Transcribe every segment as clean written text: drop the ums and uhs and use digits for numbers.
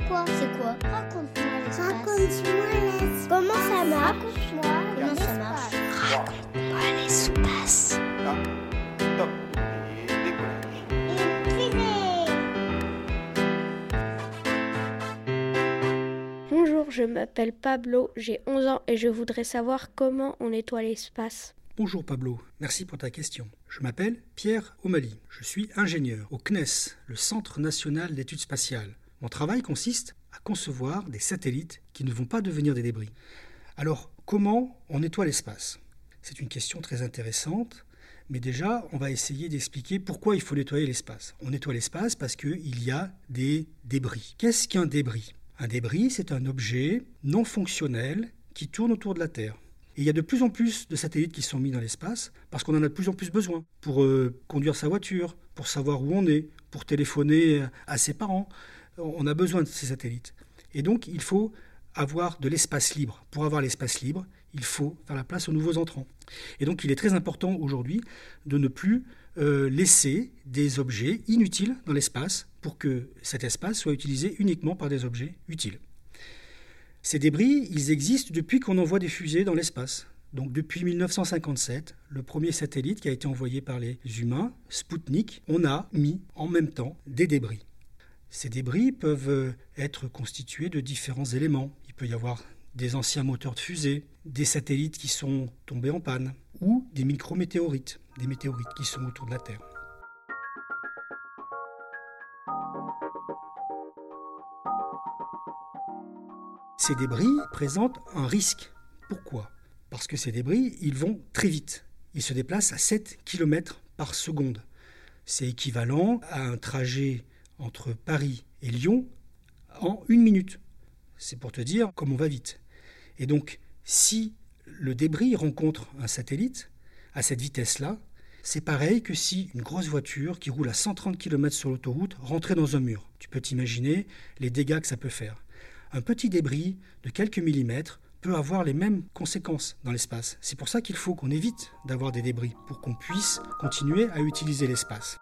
quoi? C'est quoi? Raconte-moi l'espace. Raconte-moi l'espace. Comment ça marche? Raconte-moi Comment ça l'espace. marche? Raconte-moi l'espace. Top. Et décollage. Bonjour, je m'appelle Pablo, j'ai 11 ans et je voudrais savoir comment on nettoie l'espace. Bonjour Pablo, merci pour ta question. Je m'appelle Pierre O'Malley, je suis ingénieur au CNES, le Centre national d'études spatiales. Mon travail consiste à concevoir des satellites qui ne vont pas devenir des débris. Alors, comment on nettoie l'espace ? C'est une question très intéressante, mais déjà, on va essayer d'expliquer pourquoi il faut nettoyer l'espace. On nettoie l'espace parce qu'il y a des débris. Qu'est-ce qu'un débris ? Un débris, c'est un objet non fonctionnel qui tourne autour de la Terre. Et il y a de plus en plus de satellites qui sont mis dans l'espace parce qu'on en a de plus en plus besoin pour conduire sa voiture, pour savoir où on est, pour téléphoner à ses parents. On a besoin de ces satellites. Et donc, il faut avoir de l'espace libre. Pour avoir l'espace libre, il faut faire la place aux nouveaux entrants. Et donc, il est très important aujourd'hui de ne plus laisser des objets inutiles dans l'espace pour que cet espace soit utilisé uniquement par des objets utiles. Ces débris, ils existent depuis qu'on envoie des fusées dans l'espace. Donc depuis 1957, le premier satellite qui a été envoyé par les humains, Spoutnik, on a mis en même temps des débris. Ces débris peuvent être constitués de différents éléments. Il peut y avoir des anciens moteurs de fusée, des satellites qui sont tombés en panne, ou des micrométéorites, des météorites qui sont autour de la Terre. Ces débris présentent un risque. Pourquoi ? Parce que ces débris, ils vont très vite. Ils se déplacent à 7 km par seconde. C'est équivalent à un trajet entre Paris et Lyon en 1 minute. C'est pour te dire comme on va vite. Et donc, si le débris rencontre un satellite à cette vitesse-là, c'est pareil que si une grosse voiture qui roule à 130 km sur l'autoroute rentrait dans un mur. Tu peux t'imaginer les dégâts que ça peut faire. Un petit débris de quelques millimètres peut avoir les mêmes conséquences dans l'espace. C'est pour ça qu'il faut qu'on évite d'avoir des débris, pour qu'on puisse continuer à utiliser l'espace.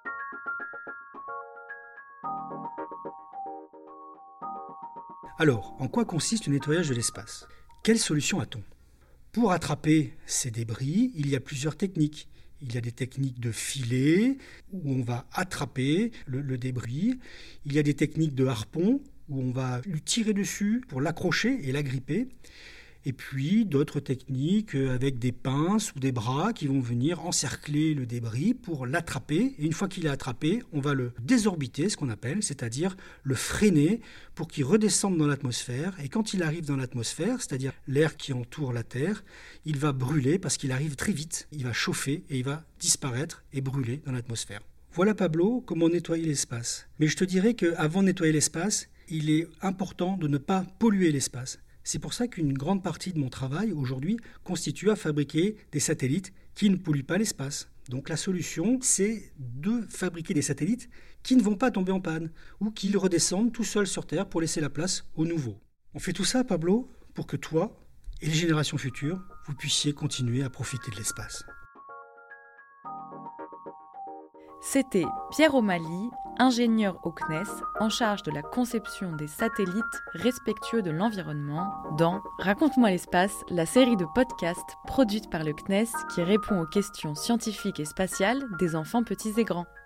Alors, en quoi consiste le nettoyage de l'espace ? Quelle solution a-t-on ? Pour attraper ces débris, il y a plusieurs techniques. Il y a des techniques de filet, où on va attraper le débris. Il y a des techniques de harpon, où on va lui tirer dessus pour l'accrocher et l'agripper. Et puis d'autres techniques avec des pinces ou des bras qui vont venir encercler le débris pour l'attraper. Et une fois qu'il est attrapé, on va le désorbiter, ce qu'on appelle, c'est-à-dire le freiner pour qu'il redescende dans l'atmosphère. Et quand il arrive dans l'atmosphère, c'est-à-dire l'air qui entoure la Terre, il va brûler parce qu'il arrive très vite. Il va chauffer et il va disparaître et brûler dans l'atmosphère. Voilà Pablo, comment nettoyer l'espace. Mais je te dirais qu'avant de nettoyer l'espace, il est important de ne pas polluer l'espace. C'est pour ça qu'une grande partie de mon travail aujourd'hui constitue à fabriquer des satellites qui ne polluent pas l'espace. Donc la solution, c'est de fabriquer des satellites qui ne vont pas tomber en panne ou qui redescendent tout seuls sur Terre pour laisser la place aux nouveaux. On fait tout ça, Pablo, pour que toi et les générations futures, vous puissiez continuer à profiter de l'espace. C'était Pierre O'Malley, ingénieur au CNES, en charge de la conception des satellites respectueux de l'environnement dans Raconte-moi l'espace, la série de podcasts produite par le CNES qui répond aux questions scientifiques et spatiales des enfants petits et grands.